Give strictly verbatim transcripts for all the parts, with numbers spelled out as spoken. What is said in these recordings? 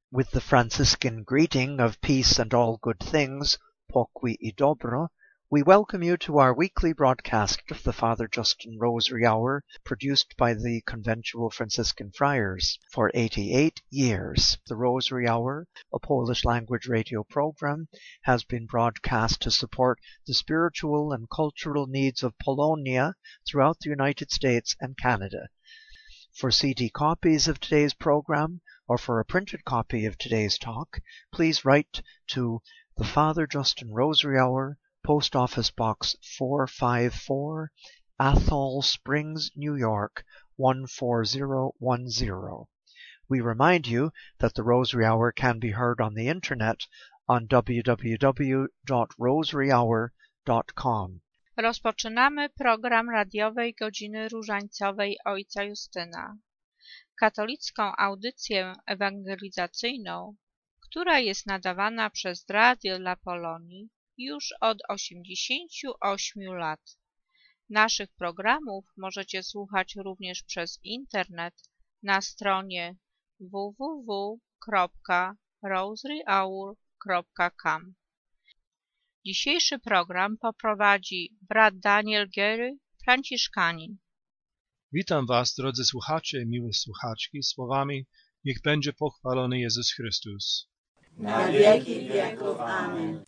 With the Franciscan greeting of peace and all good things, pokój i dobro, we welcome you to our weekly broadcast of the Father Justin Rosary Hour, produced by the Conventual Franciscan Friars for eighty-eight years. The Rosary Hour, a Polish-language radio program, has been broadcast to support the spiritual and cultural needs of Polonia throughout the United States and Canada. For C D copies of today's program, or for a printed copy of today's talk, please write to the Father Justin Rosary Hour, Post Office Box four five four, Athol Springs, New York, one four zero one zero. We remind you that the Rosary Hour can be heard on the internet on w w w dot rosary hour dot com. Rozpoczynamy program radiowej Godziny Różańcowej Ojca Justyna. Katolicką audycję ewangelizacyjną, która jest nadawana przez Radio dla Polonii już od osiemdziesięciu ośmiu lat. Naszych programów możecie słuchać również przez internet na stronie w w w kropka rosary hour kropka com. Dzisiejszy program poprowadzi brat Daniel Gery, franciszkanin. Witam Was, drodzy słuchacze i miłe słuchaczki, słowami: niech będzie pochwalony Jezus Chrystus. Na wieki wieków. Amen.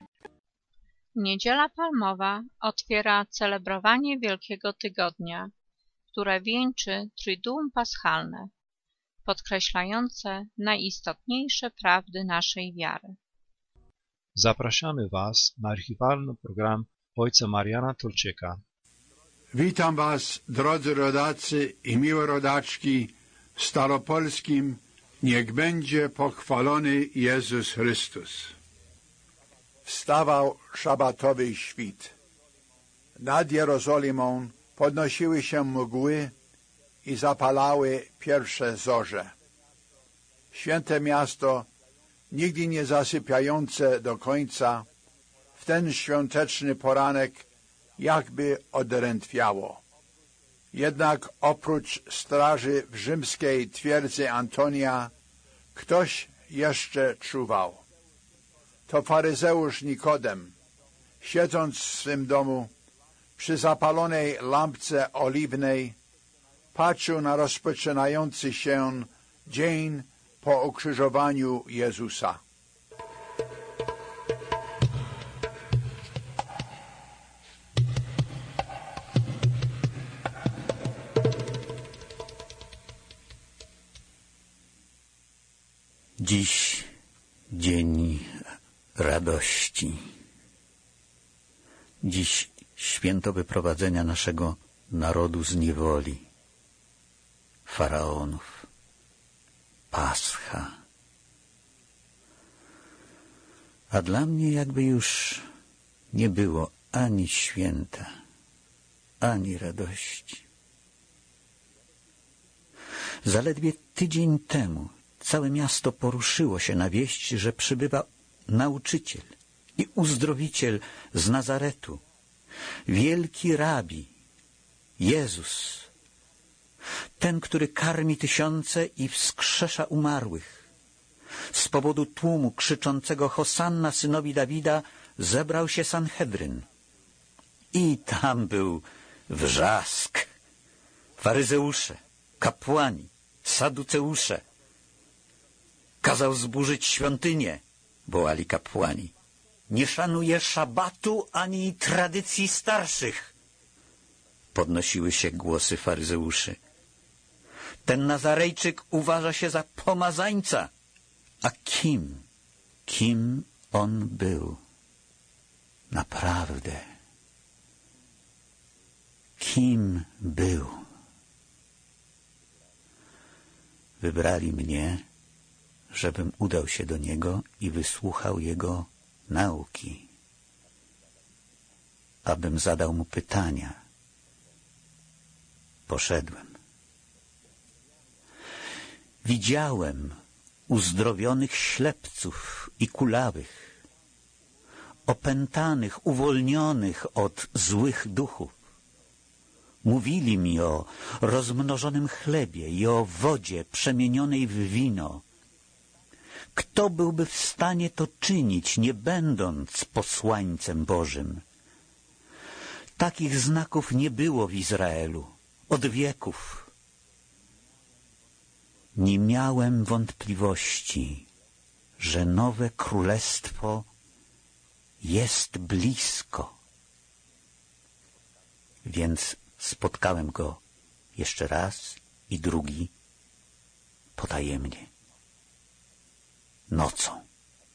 Niedziela Palmowa otwiera celebrowanie Wielkiego Tygodnia, które wieńczy Triduum Paschalne, podkreślające najistotniejsze prawdy naszej wiary. Zapraszamy Was na archiwalny program ojca Mariana Tolczyka. Witam Was, drodzy rodacy i miłe rodaczki, w staropolskim niech będzie pochwalony Jezus Chrystus. Wstawał szabatowy świt. Nad Jerozolimą podnosiły się mgły i zapalały pierwsze zorze. Święte miasto, nigdy nie zasypiające do końca, w ten świąteczny poranek jakby odrętwiało. Jednak oprócz straży w rzymskiej twierdzy Antonia ktoś jeszcze czuwał. To faryzeusz Nikodem, siedząc w swym domu przy zapalonej lampce oliwnej, patrzył na rozpoczynający się dzień po ukrzyżowaniu Jezusa. Dziś dzień radości. Dziś święto wyprowadzenia naszego narodu z niewoli, faraonów, Pascha. A dla mnie jakby już nie było ani święta, ani radości. Zaledwie tydzień temu całe miasto poruszyło się na wieść, że przybywa nauczyciel i uzdrowiciel z Nazaretu, wielki rabi, Jezus, ten, który karmi tysiące i wskrzesza umarłych. Z powodu tłumu krzyczącego Hosanna synowi Dawida zebrał się Sanhedryn. I tam był wrzask. Faryzeusze, kapłani, saduceusze. Kazał zburzyć świątynię, wołali kapłani. Nie szanuje szabatu ani tradycji starszych. Podnosiły się głosy faryzeuszy. Ten Nazarejczyk uważa się za pomazańca. A kim, kim on był? Naprawdę. Kim był? Wybrali mnie, żebym udał się do niego i wysłuchał jego nauki, abym zadał mu pytania. Poszedłem. Widziałem uzdrowionych ślepców i kulawych, opętanych, uwolnionych od złych duchów. Mówili mi o rozmnożonym chlebie i o wodzie przemienionej w wino. Kto byłby w stanie to czynić, nie będąc posłańcem Bożym? Takich znaków nie było w Izraelu od wieków. Nie miałem wątpliwości, że nowe królestwo jest blisko. Więc spotkałem go jeszcze raz i drugi potajemnie, nocą,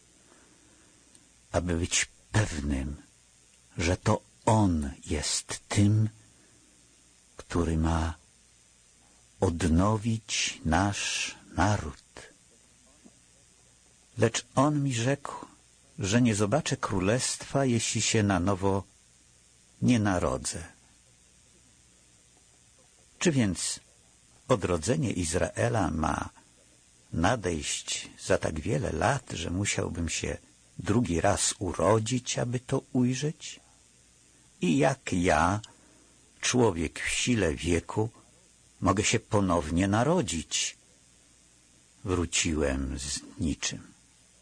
aby być pewnym, że to On jest tym, który ma odnowić nasz naród. Lecz On mi rzekł, że nie zobaczę królestwa, jeśli się na nowo nie narodzę. Czy więc odrodzenie Izraela ma nadejść za tak wiele lat, że musiałbym się drugi raz urodzić, aby to ujrzeć? I jak ja, człowiek w sile wieku, mogę się ponownie narodzić? Wróciłem z niczym.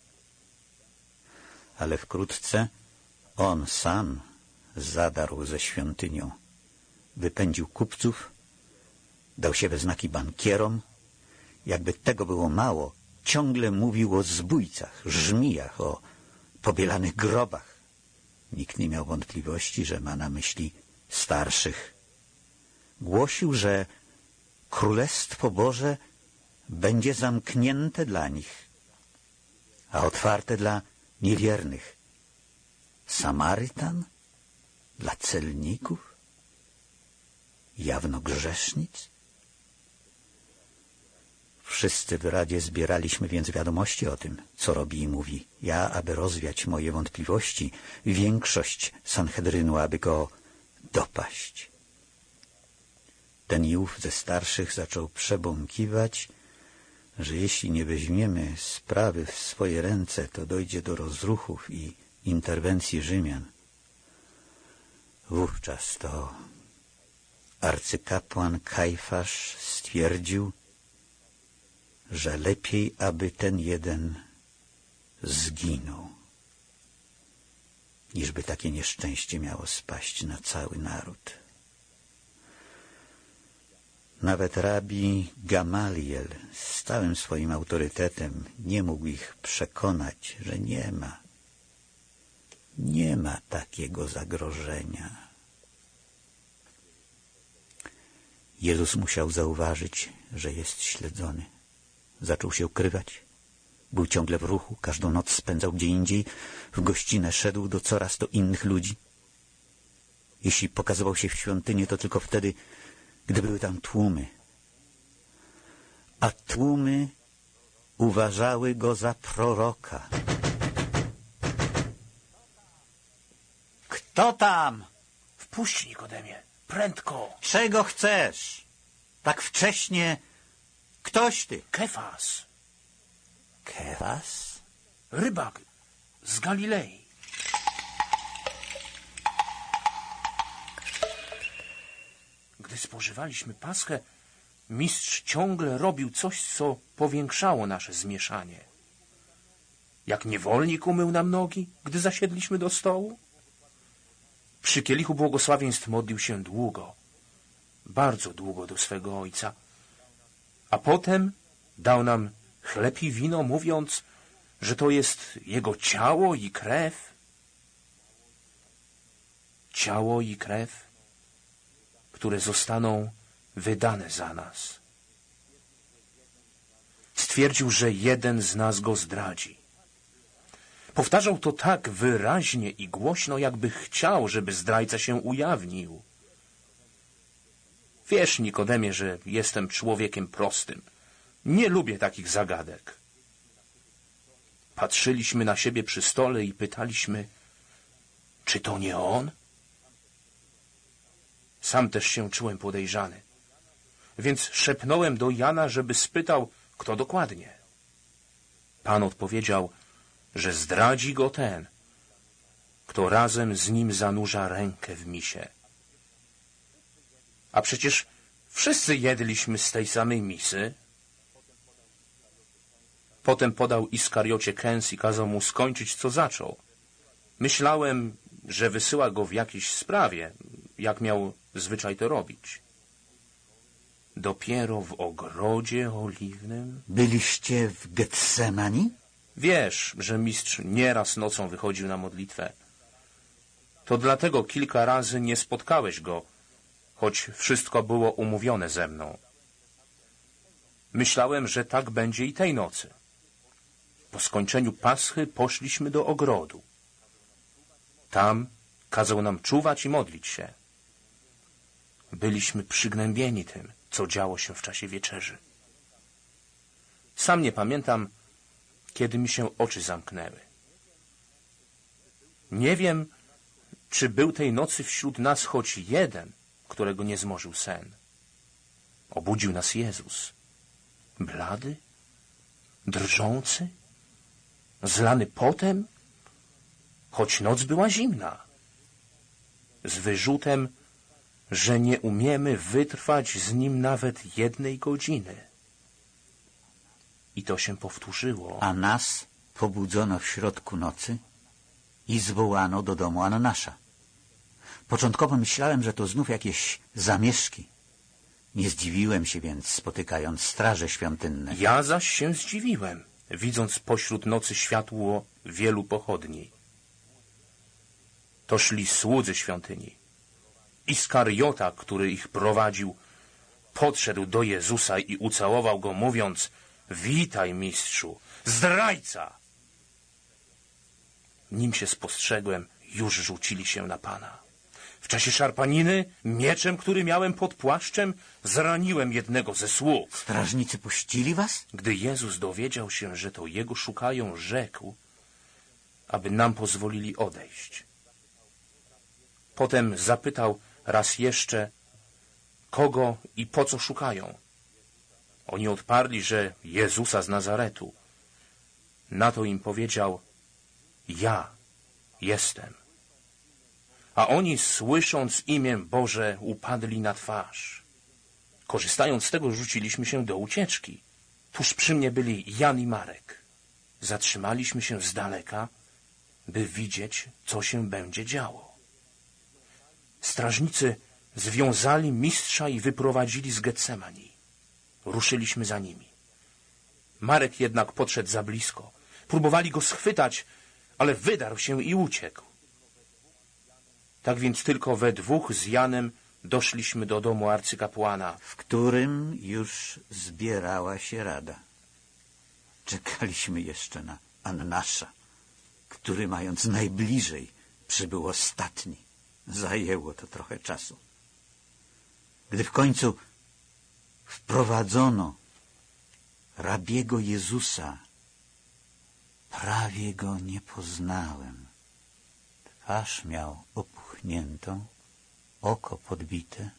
Ale wkrótce On sam zadarł ze świątynią, wypędził kupców, dał się we znaki bankierom. Jakby tego było mało, ciągle mówił o zbójcach, żmijach, o pobielanych grobach. Nikt nie miał wątpliwości, że ma na myśli starszych. Głosił, że Królestwo Boże będzie zamknięte dla nich, a otwarte dla niewiernych. Samarytan? Dla celników? Jawno grzesznic? Wszyscy w Radzie zbieraliśmy więc wiadomości o tym, co robi i mówi. Ja, aby rozwiać moje wątpliwości, większość Sanhedrynu, aby go dopaść. Ten i ów ze starszych zaczął przebąkiwać, że jeśli nie weźmiemy sprawy w swoje ręce, to dojdzie do rozruchów i interwencji Rzymian. Wówczas to arcykapłan Kajfasz stwierdził, że lepiej, aby ten jeden zginął, niżby takie nieszczęście miało spaść na cały naród. Nawet rabi Gamaliel z całym swoim autorytetem nie mógł ich przekonać, że nie ma, nie ma takiego zagrożenia. Jezus musiał zauważyć, że jest śledzony. Zaczął się ukrywać. Był ciągle w ruchu, każdą noc spędzał gdzie indziej, w gościnę szedł do coraz to innych ludzi. Jeśli pokazywał się w świątyni, to tylko wtedy, gdy były tam tłumy. A tłumy uważały go za proroka. Kto tam? Wpuść, Nikodemie, prędko. Czego chcesz? Tak wcześnie. Ktoś ty? Kefas. Kefas? Rybak z Galilei. Gdy spożywaliśmy Paschę, mistrz ciągle robił coś, co powiększało nasze zmieszanie. Jak niewolnik umył nam nogi, gdy zasiedliśmy do stołu. Przy kielichu błogosławieństw modlił się długo, bardzo długo do swego ojca, a potem dał nam chleb i wino, mówiąc, że to jest Jego ciało i krew. Ciało i krew, które zostaną wydane za nas. Stwierdził, że jeden z nas go zdradzi. Powtarzał to tak wyraźnie i głośno, jakby chciał, żeby zdrajca się ujawnił. Wiesz, Nikodemie, że jestem człowiekiem prostym. Nie lubię takich zagadek. Patrzyliśmy na siebie przy stole i pytaliśmy, czy to nie on? Sam też się czułem podejrzany, więc szepnąłem do Jana, żeby spytał, kto dokładnie. Pan odpowiedział, że zdradzi go ten, kto razem z nim zanurza rękę w misie. A przecież wszyscy jedliśmy z tej samej misy. Potem podał Iskariocie kęs i kazał mu skończyć, co zaczął. Myślałem, że wysyła go w jakiejś sprawie, jak miał zwyczaj to robić. Dopiero w ogrodzie oliwnym... Byliście w Getsemani? Wiesz, że mistrz nieraz nocą wychodził na modlitwę. To dlatego kilka razy nie spotkałeś go, choć wszystko było umówione ze mną. Myślałem, że tak będzie i tej nocy. Po skończeniu paschy poszliśmy do ogrodu. Tam kazał nam czuwać i modlić się. Byliśmy przygnębieni tym, co działo się w czasie wieczerzy. Sam nie pamiętam, kiedy mi się oczy zamknęły. Nie wiem, czy był tej nocy wśród nas choć jeden, którego nie zmorzył sen. Obudził nas Jezus. Blady? Drżący? Zlany potem? Choć noc była zimna. Z wyrzutem, że nie umiemy wytrwać z nim nawet jednej godziny. I to się powtórzyło. A nas pobudzono w środku nocy i zwołano do domu Annasza. Początkowo myślałem, że to znów jakieś zamieszki. Nie zdziwiłem się więc, spotykając straże świątynne. Ja zaś się zdziwiłem, widząc pośród nocy światło wielu pochodni. To szli słudzy świątyni. Iskariota, który ich prowadził, podszedł do Jezusa i ucałował go, mówiąc: witaj, mistrzu, zdrajca! Nim się spostrzegłem, już rzucili się na Pana. W czasie szarpaniny, mieczem, który miałem pod płaszczem, zraniłem jednego ze sług. Strażnicy puścili was? Gdy Jezus dowiedział się, że to Jego szukają, rzekł, aby nam pozwolili odejść. Potem zapytał raz jeszcze, kogo i po co szukają. Oni odparli, że Jezusa z Nazaretu. Na to im powiedział: ja jestem. A oni, słysząc imię Boże, upadli na twarz. Korzystając z tego, rzuciliśmy się do ucieczki. Tuż przy mnie byli Jan i Marek. Zatrzymaliśmy się z daleka, by widzieć, co się będzie działo. Strażnicy związali mistrza i wyprowadzili z Getsemani. Ruszyliśmy za nimi. Marek jednak podszedł za blisko. Próbowali go schwytać, ale wydarł się i uciekł. Tak więc tylko we dwóch z Janem doszliśmy do domu arcykapłana, w którym już zbierała się rada. Czekaliśmy jeszcze na Annasza, który, mając najbliżej, przybył ostatni. Zajęło to trochę czasu. Gdy w końcu wprowadzono rabiego Jezusa, prawie go nie poznałem. Twarz miał opuchniętą, oko podbite,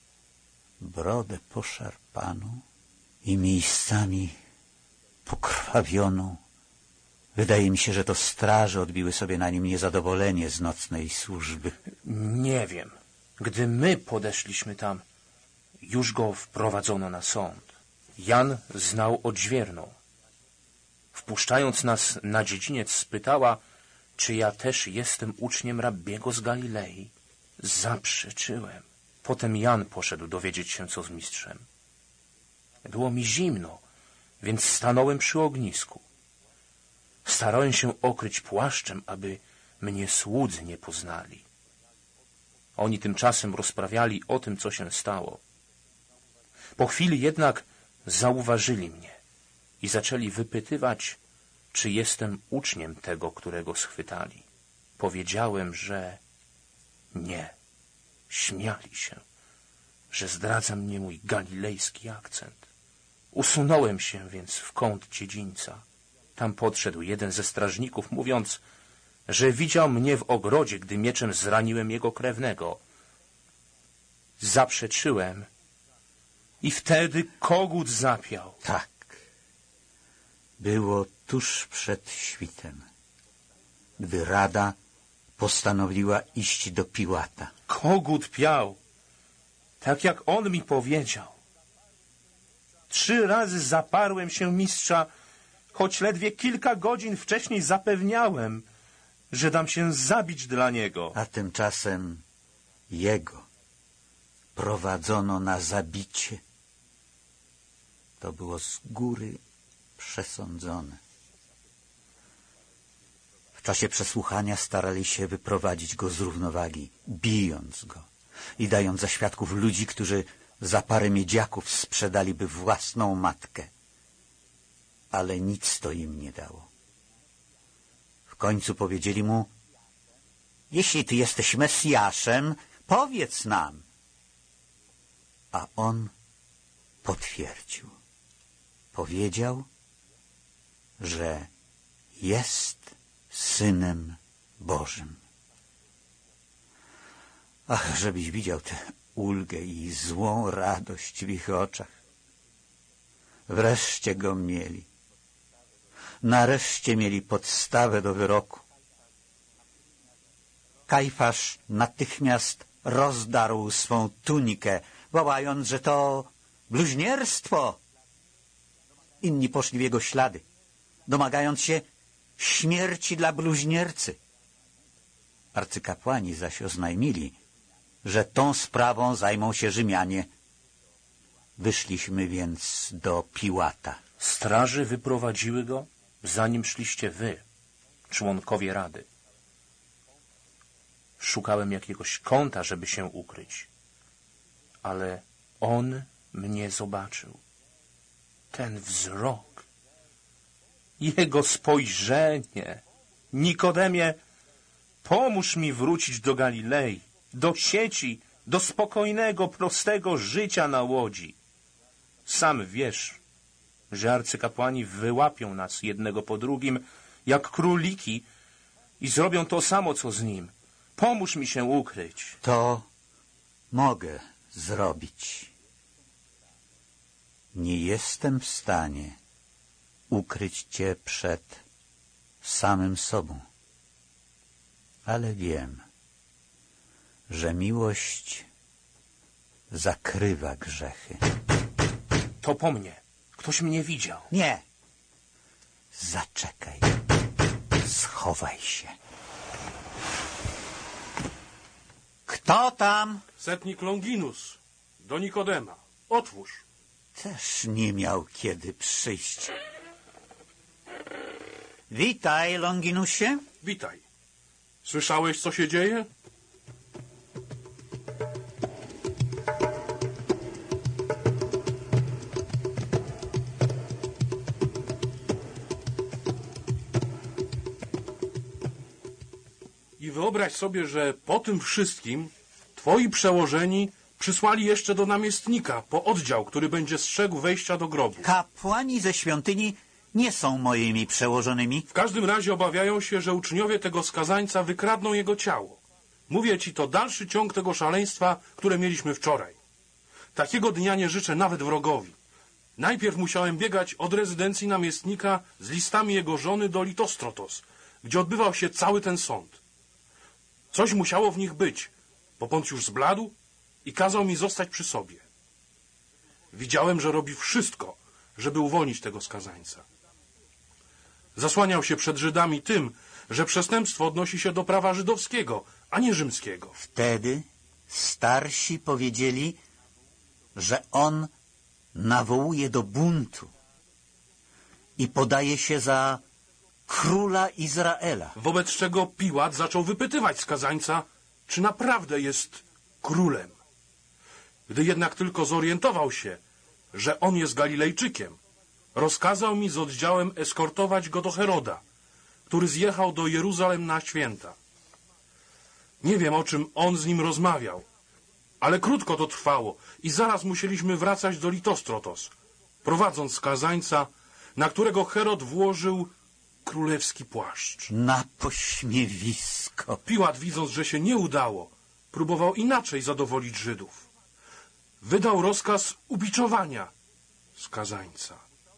brodę poszarpaną i miejscami pokrwawioną. Wydaje mi się, że to straże odbiły sobie na nim niezadowolenie z nocnej służby. Nie wiem. Gdy my podeszliśmy tam, już go wprowadzono na sąd. Jan znał odźwierną. Wpuszczając nas na dziedziniec, spytała, czy ja też jestem uczniem rabbiego z Galilei. Zaprzeczyłem. Potem Jan poszedł dowiedzieć się, co z mistrzem. Było mi zimno, więc stanąłem przy ognisku. Starałem się okryć płaszczem, aby mnie słudzy nie poznali. Oni tymczasem rozprawiali o tym, co się stało. Po chwili jednak zauważyli mnie i zaczęli wypytywać, czy jestem uczniem tego, którego schwytali. Powiedziałem, że nie. Śmiali się, że zdradza mnie mój galilejski akcent. Usunąłem się więc w kąt dziedzińca. Tam podszedł jeden ze strażników, mówiąc, że widział mnie w ogrodzie, gdy mieczem zraniłem jego krewnego. Zaprzeczyłem i wtedy kogut zapiał. Tak. Było tuż przed świtem, gdy rada postanowiła iść do Piłata. Kogut piał, tak jak on mi powiedział. Trzy razy zaparłem się mistrza, choć ledwie kilka godzin wcześniej zapewniałem, że dam się zabić dla niego. A tymczasem jego prowadzono na zabicie. To było z góry przesądzone. W czasie przesłuchania starali się wyprowadzić go z równowagi, bijąc go i dając za świadków ludzi, którzy za parę miedziaków sprzedaliby własną matkę. Ale nic to im nie dało. W końcu powiedzieli mu: jeśli ty jesteś Mesjaszem, powiedz nam. A on potwierdził. Powiedział, że jest Synem Bożym. Ach, żebyś widział tę ulgę i złą radość w ich oczach. Wreszcie go mieli. Nareszcie mieli podstawę do wyroku. Kajfasz natychmiast rozdarł swą tunikę, wołając, że to bluźnierstwo. Inni poszli w jego ślady, domagając się śmierci dla bluźniercy. Arcykapłani zaś oznajmili, że tą sprawą zajmą się Rzymianie. Wyszliśmy więc do Piłata. Straży wyprowadziły go, zanim szliście wy, członkowie Rady. Szukałem jakiegoś kąta, żeby się ukryć, ale on mnie zobaczył. Ten wzrok, jego spojrzenie. Nikodemie, pomóż mi wrócić do Galilei, do sieci, do spokojnego, prostego życia na łodzi. Sam wiesz, że arcykapłani wyłapią nas jednego po drugim, jak króliki, i zrobią to samo, co z nim. Pomóż mi się ukryć. To mogę zrobić. Nie jestem w stanie ukryć cię przed samym sobą, ale wiem, że miłość zakrywa grzechy. To po mnie. Ktoś mnie widział. Nie. Zaczekaj. Schowaj się. Kto tam? Setnik Longinus. Do Nikodema. Otwórz. Też nie miał kiedy przyjść. Witaj, Longinusie. Witaj. Słyszałeś, co się dzieje? I wyobraź sobie, że po tym wszystkim twoi przełożeni przysłali jeszcze do namiestnika po oddział, który będzie strzegł wejścia do grobu. Kapłani ze świątyni nie są moimi przełożonymi. W każdym razie obawiają się, że uczniowie tego skazańca wykradną jego ciało. Mówię ci, to dalszy ciąg tego szaleństwa, które mieliśmy wczoraj. Takiego dnia nie życzę nawet wrogowi. Najpierw musiałem biegać od rezydencji namiestnika z listami jego żony do Litostrotos, gdzie odbywał się cały ten sąd. Coś musiało w nich być, bo Poncjusz zbladł i kazał mi zostać przy sobie. Widziałem, że robi wszystko, żeby uwolnić tego skazańca. Zasłaniał się przed Żydami tym, że przestępstwo odnosi się do prawa żydowskiego, a nie rzymskiego. Wtedy starsi powiedzieli, że on nawołuje do buntu i podaje się za króla Izraela. Wobec czego Piłat zaczął wypytywać skazańca, czy naprawdę jest królem. Gdy jednak tylko zorientował się, że on jest Galilejczykiem, rozkazał mi z oddziałem eskortować go do Heroda, który zjechał do Jeruzalem na święta. Nie wiem, o czym on z nim rozmawiał, ale krótko to trwało i zaraz musieliśmy wracać do Litostrotos, prowadząc skazańca, na którego Herod włożył królewski płaszcz. Na pośmiewisko. Piłat, widząc, że się nie udało, próbował inaczej zadowolić Żydów. Wydał rozkaz ubiczowania skazańca.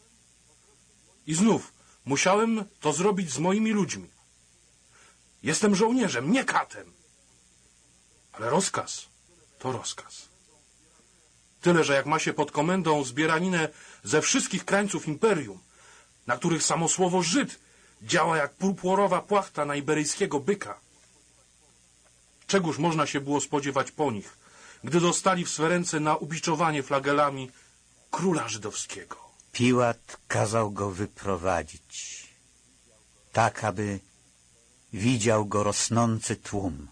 I znów musiałem to zrobić z moimi ludźmi. Jestem żołnierzem, nie katem. Ale rozkaz to rozkaz. Tyle, że jak ma się pod komendą zbieraninę ze wszystkich krańców imperium, na których samo słowo Żyd działa jak purpurowa płachta na iberyjskiego byka. Czegóż można się było spodziewać po nich, gdy dostali w swe ręce na ubiczowanie flagelami króla żydowskiego? Piłat kazał go wyprowadzić, tak aby widział go rosnący tłum.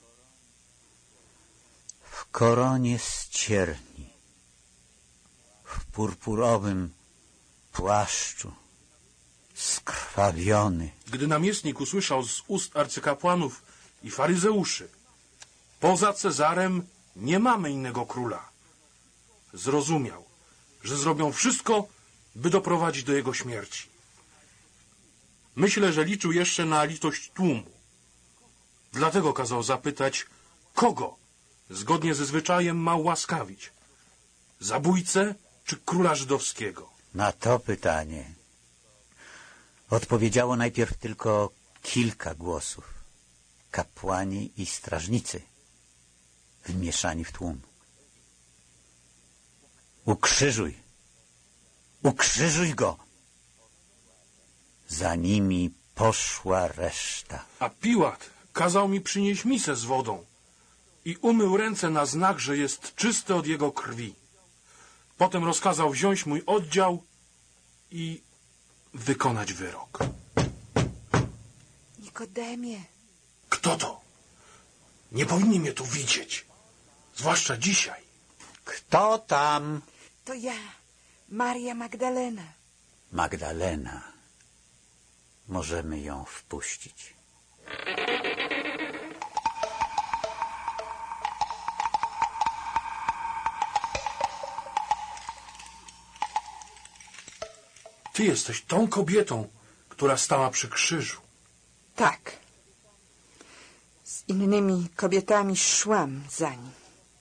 W koronie z cierni, w purpurowym płaszczu, skrwawiony. Gdy namiestnik usłyszał z ust arcykapłanów i faryzeuszy: poza Cezarem nie mamy innego króla, zrozumiał, że zrobią wszystko, by doprowadzić do jego śmierci. Myślę, że liczył jeszcze na litość tłumu. Dlatego kazał zapytać, kogo zgodnie ze zwyczajem ma ułaskawić: zabójcę czy króla żydowskiego? Na to pytanie odpowiedziało najpierw tylko kilka głosów. Kapłani i strażnicy wmieszani w tłum. Ukrzyżuj! Ukrzyżuj go! Za nimi poszła reszta. A Piłat kazał mi przynieść misę z wodą i umył ręce na znak, że jest czysty od jego krwi. Potem rozkazał wziąć mój oddział i wykonać wyrok. Nikodemie. Kto to? Nie powinni mnie tu widzieć. Zwłaszcza dzisiaj. Kto tam? To ja, Maria Magdalena. Magdalena. Możemy ją wpuścić. Ty jesteś tą kobietą, która stała przy krzyżu. Tak. Z innymi kobietami szłam za nim.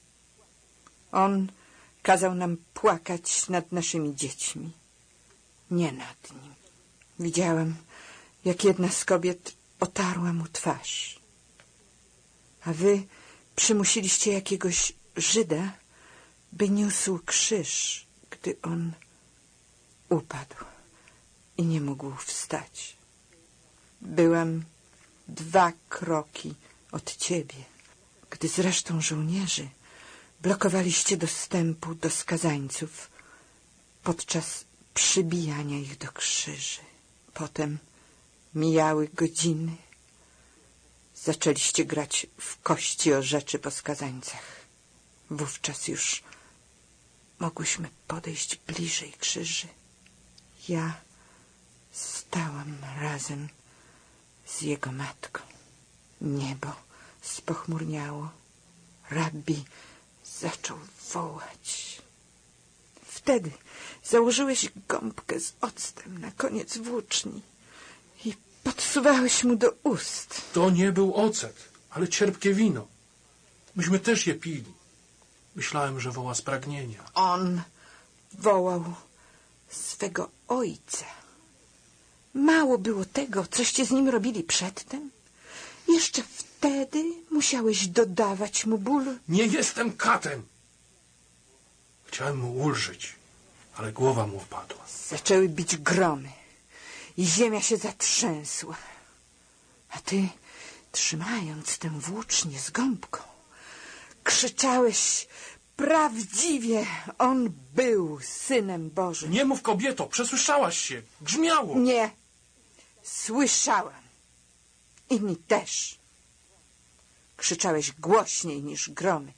On kazał nam płakać nad naszymi dziećmi, nie nad nim. Widziałam, jak jedna z kobiet otarła mu twarz. A wy przymusiliście jakiegoś Żyda, by niósł krzyż, gdy on upadł i nie mógł wstać. Byłam dwa kroki od ciebie, gdy z resztą żołnierzy blokowaliście dostępu do skazańców podczas przybijania ich do krzyży. Potem mijały godziny. Zaczęliście grać w kości o rzeczy po skazańcach. Wówczas już mogłyśmy podejść bliżej krzyży. Ja stałam razem z jego matką. Niebo spochmurniało. Rabbi zaczął wołać. Wtedy założyłeś gąbkę z octem na koniec włóczni i podsuwałeś mu do ust. To nie był ocet, ale cierpkie wino. Myśmy też je pili. Myślałem, że woła z pragnienia. On wołał swego ojca. Mało było tego, coście z nim robili przedtem? Jeszcze wtedy musiałeś dodawać mu bólu? Nie jestem katem! Chciałem mu ulżyć, ale głowa mu opadła. Zaczęły bić gromy i ziemia się zatrzęsła. A ty, trzymając tę włócznię z gąbką, krzyczałeś: prawdziwie on był Synem Bożym. Nie mów, kobieto, przesłyszałaś się. Grzmiało. Nie, słyszałam. Inni też. Krzyczałeś głośniej niż gromy.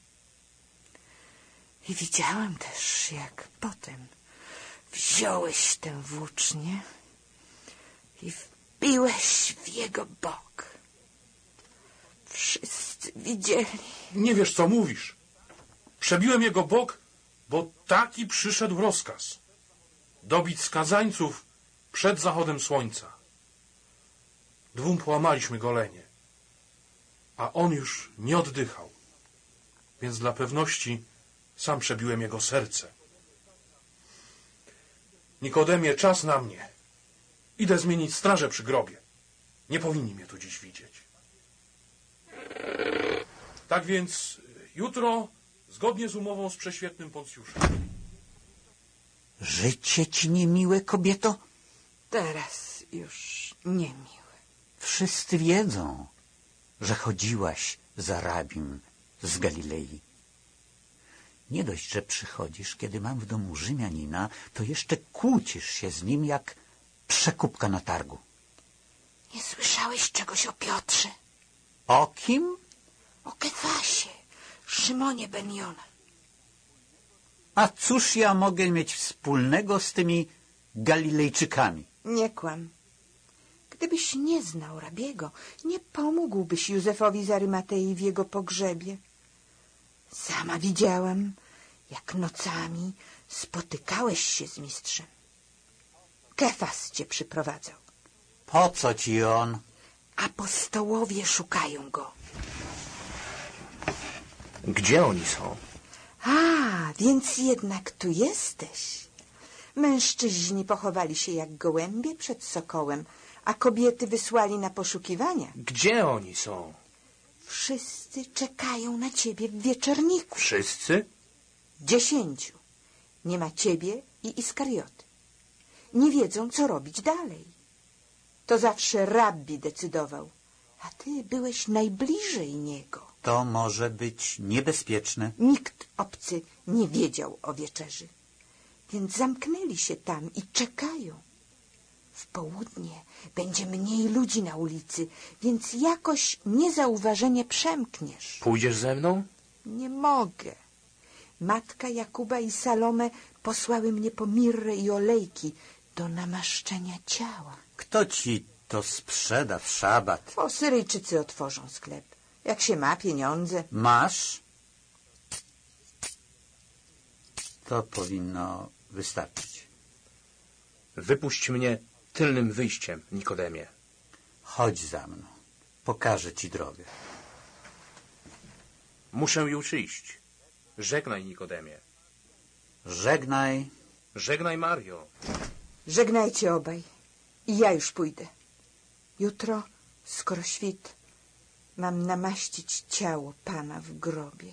I widziałam też, jak potem wziąłeś tę włócznię i wbiłeś w jego bok. Wszyscy widzieli. Nie wiesz, co mówisz. Przebiłem jego bok, bo taki przyszedł rozkaz. Dobić skazańców przed zachodem słońca. Dwóm połamaliśmy golenie, a on już nie oddychał, więc dla pewności sam przebiłem jego serce. Nikodemie, czas na mnie. Idę zmienić strażę przy grobie. Nie powinni mnie tu dziś widzieć. Tak więc jutro, zgodnie z umową z prześwietnym Poncjuszem. Życie ci niemiłe, kobieto? Teraz już niemiły. Wszyscy wiedzą, że chodziłaś za rabim z Galilei. Nie dość, że przychodzisz, kiedy mam w domu Rzymianina, to jeszcze kłócisz się z nim jak przekupka na targu. Nie słyszałeś czegoś o Piotrze? O kim? O Kefasie, Szymonie ben Jona. A cóż ja mogę mieć wspólnego z tymi Galilejczykami? Nie kłam. Gdybyś nie znał rabiego, nie pomógłbyś Józefowi z Arymatei w jego pogrzebie. Sama widziałam, jak nocami spotykałeś się z mistrzem. Kefas cię przyprowadzał. Po co ci on? Apostołowie szukają go. Gdzie oni są? A, więc jednak tu jesteś. Mężczyźni pochowali się jak gołębie przed sokołem, a kobiety wysłali na poszukiwania. Gdzie oni są? Wszyscy czekają na ciebie w wieczorniku. Wszyscy? Dziesięciu. Nie ma ciebie i Iskarioty. Nie wiedzą, co robić dalej. To zawsze rabbi decydował, a ty byłeś najbliżej niego. To może być niebezpieczne. Nikt obcy nie wiedział o wieczerzy, więc zamknęli się tam i czekają. W południe będzie mniej ludzi na ulicy, więc jakoś niezauważenie przemkniesz. Pójdziesz ze mną? Nie mogę. Matka Jakuba i Salome posłały mnie po mirrę i olejki do namaszczenia ciała. Kto ci to sprzeda w szabat? O, Syryjczycy otworzą sklep. Jak się ma pieniądze. Masz? To powinno wystarczyć. Wypuść mnie tylnym wyjściem, Nikodemie. Chodź za mną. Pokażę ci drogę. Muszę już iść. Żegnaj, Nikodemie. Żegnaj. Żegnaj, Mario. Żegnajcie obaj. I ja już pójdę. Jutro, skoro świt, mam namaścić ciało Pana w grobie.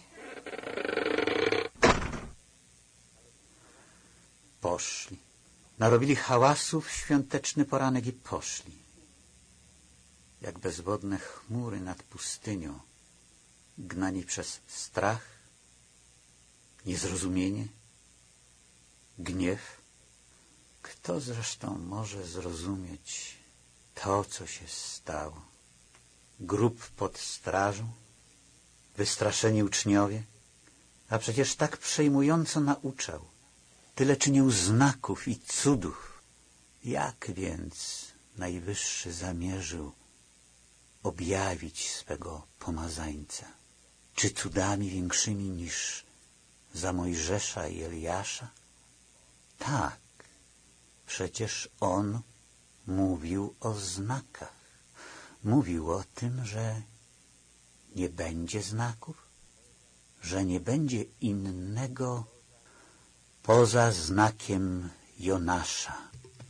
Poszli. Narobili hałasu w świąteczny poranek i poszli. Jak bezwodne chmury nad pustynią, gnani przez strach, niezrozumienie, gniew. Kto zresztą może zrozumieć to, co się stało? Grób pod strażą, wystraszeni uczniowie, a przecież tak przejmująco nauczał. Tyle czynił znaków i cudów. Jak więc Najwyższy zamierzył objawić swego pomazańca? Czy cudami większymi niż za Mojżesza i Eliasza? Tak, przecież on mówił o znakach. Mówił o tym, że nie będzie znaków, że nie będzie innego poza znakiem Jonasza.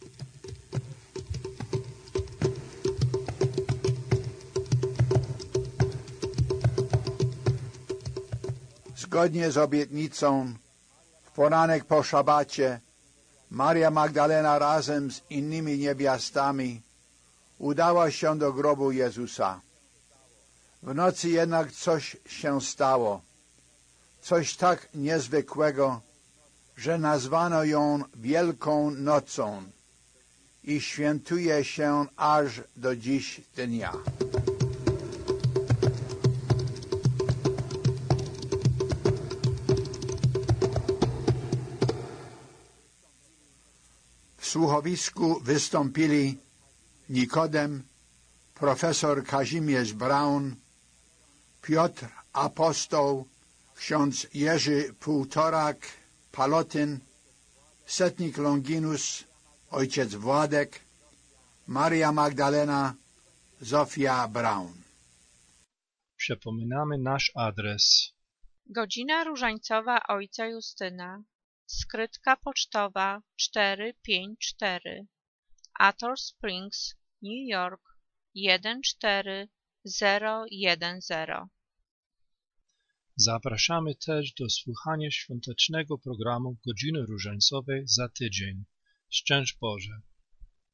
Zgodnie z obietnicą w poranek po szabacie Maria Magdalena razem z innymi niewiastami udała się do grobu Jezusa. W nocy jednak coś się stało, coś tak niezwykłego, że nazwano ją Wielką Nocą i świętuje się aż do dziś dnia. W słuchowisku wystąpili Nikodem, profesor Kazimierz Braun, Piotr Apostoł, ksiądz Jerzy Półtorak, Palotyn, setnik Longinus, ojciec Władek, Maria Magdalena, Zofia Braun. Przypominamy nasz adres. Godzina Różańcowa Ojca Justyna. Skrytka pocztowa cztery pięć cztery. Athol Springs, New York jeden cztery zero jeden zero. Zapraszamy też do słuchania świątecznego programu Godziny Różańcowej za tydzień. Szczęść Boże!